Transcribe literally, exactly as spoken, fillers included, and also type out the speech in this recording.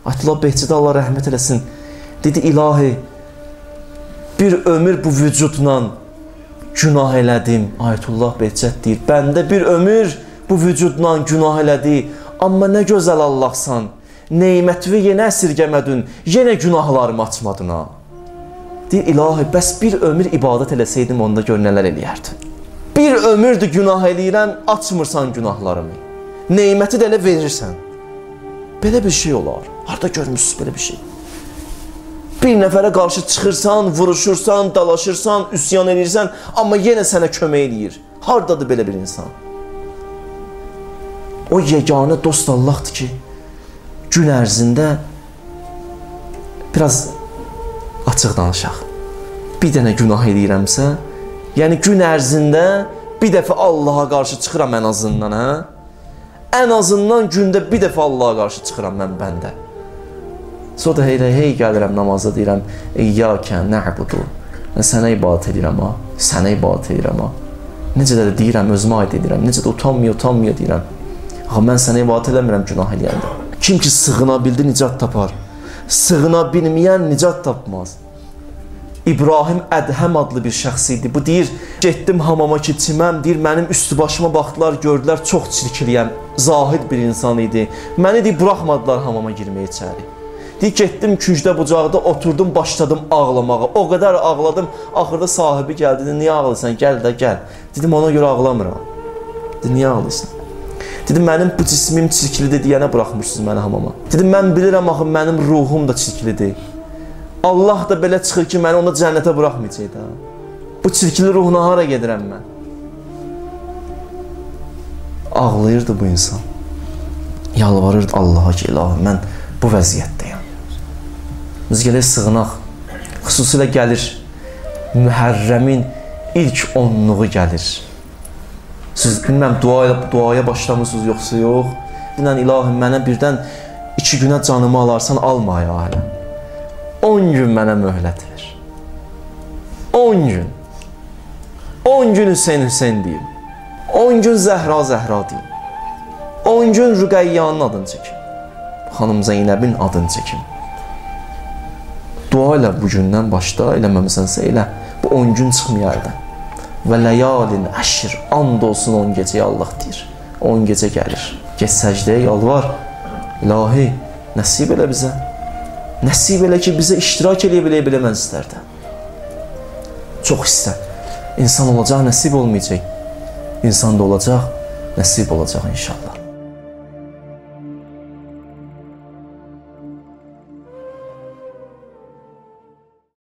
Ayətullah Behçədi Allah rəhmət eləsin. Dedi, ilahi, bir ömür bu vücudla günah elədim. Ayətullah Behçət deyir, bəndə bir ömür bu vücudla günah elədi. Amma nə gözəl Allahsan, neymətvi yenə əsirgəmədin, yenə günahlarımı açmadın ha. Deyir, ilahi, bəs bir ömür ibadət eləsəydim, onda gör nələr eləyərdi. Bir ömürdür günah eləyirəm, açmırsan günahlarımı. Neyməti də elə verirsən. Belə bir şey olar. Harada görmüşsünüz belə bir şey? Bir nəfərə qarşı çıxırsan, vuruşursan, dalaşırsan, üsyan edirsən, amma yenə sənə kömək eləyir. Haradadır belə bir insan? O yeganə dost Allahdır ki, gün ərzində biraz açıq danışaq. Bir dənə günah eləyirəmsə, yəni gün ərzində bir dəfə Allaha qarşı çıxıram ən azından, hə? Ən azından gündə bir dəfə Allaha qarşı çıxıram mən bəndə. Sonra da hey, hey gəlirəm namazda deyirəm, İyyəkə nə'budu. Sənə ibadət edirəm ha, sənə ibadət edirəm ha. Necə də deyirəm, özümə aid edirəm, necə də utanmıyor, utanmıyor deyirəm. Axı, mən sənə ibadət eləmirəm günah eləyəndə. Kim ki sığına bildi, nicat tapar. Sığına bilməyən nicat tapmaz. İbrahim Ədhəm adlı bir şəxs idi. Bu deyir, getdim hamama ki çiməm, deyir, mənim üstü başıma baxdılar, gördülər, çox çirkiliyəm, zahid bir insan idi. Məni deyir, buraxmadılar hamama girməyə içəri. Deyir, getdim küncdə bucaqda, oturdum, başladım ağlamağa. O qədər ağladım, axırda sahibi gəldi, dedi, niyə ağlayırsan, gəl də gəl. Dedim, ona görə ağlamıram. Dedi, niyə ağlayırsan? Dedim, mənim bu cismim çirkilidir deyənə buraxmırsınız məni hamama. Dedim, mən bilirəm, axı, mənim ruhum da çirkilidir. Allah da belə çıxır ki, məni ona cənnətə buraxmayacaq da. Bu çirkili ruhuna hara gedirəm mən? Ağlayırdı bu insan. Yalvarırdı Allaha ki, ilahi, mən bu vəziyyətdəyəm. Biz gəlir sığınaq. Xüsusilə gəlir Mühərrəmin ilk onluğu gəlir. Siz bilməm, duaya, duaya başlamısınız yoxsa yox. Dinən ilahi, mənə birdən iki günə canımı alarsan, alma ya hələ. on gün mənə möhlət ver. on gün. on gün Hüseyin Hüseyin deyim. on gün Zəhra Zəhra deyim. on gün Rüqəyyanın adını çəkim. Xanım Zeynəbin adını çəkim. Dua ilə bu gündən başda, eləməmisənsə elə. Bu on gün çıxmayardı. Və ləyalin əşr, and olsun on gecəyə Allah deyir. on gecə gəlir. Geç səcdəyə yalvar. İlahi, nəsib elə bizə. Nəsib elə ki, bizə iştirak eləyə-bilə mən istərdə. Çox istər. İnsan olacaq, nəsib olmayacaq. İnsan da olacaq, nəsib olacaq inşallah.